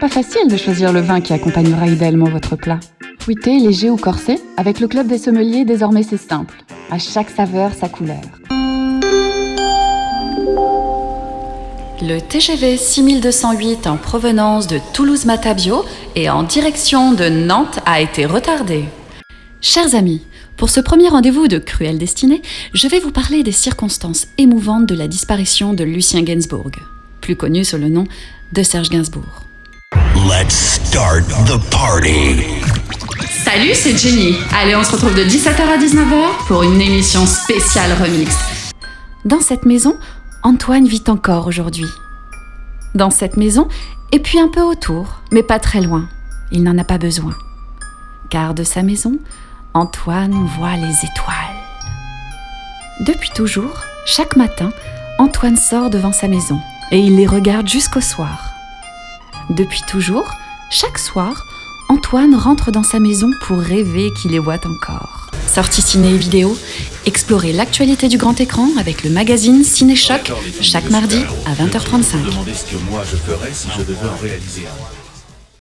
Pas facile de choisir le vin qui accompagnera idéalement votre plat. Fruité, léger ou corsé, avec le Club des sommeliers, désormais c'est simple. À chaque saveur, sa couleur. Le TGV 6208 en provenance de Toulouse-Matabio et en direction de Nantes a été retardé. Chers amis, pour ce premier rendez-vous de Cruelle Destinée, je vais vous parler des circonstances émouvantes de la disparition de Lucien Gainsbourg, plus connu sous le nom de Serge Gainsbourg. Let's start the party. Salut, c'est Jenny. Allez, on se retrouve de 17h à 19h pour une émission spéciale remix. Dans cette maison, Antoine vit encore aujourd'hui. Dans cette maison, et puis un peu autour, mais pas très loin. Il n'en a pas besoin. Car de sa maison, Antoine voit les étoiles. Depuis toujours, chaque matin, Antoine sort devant sa maison et il les regarde jusqu'au soir. Depuis toujours, chaque soir, Antoine rentre dans sa maison pour rêver qu'il les voit encore. Sorties ciné et vidéo, explorez l'actualité du grand écran avec le magazine Ciné Choc chaque mardi à 20h35. Demandez ce que moi je ferais si je devais en réaliser un.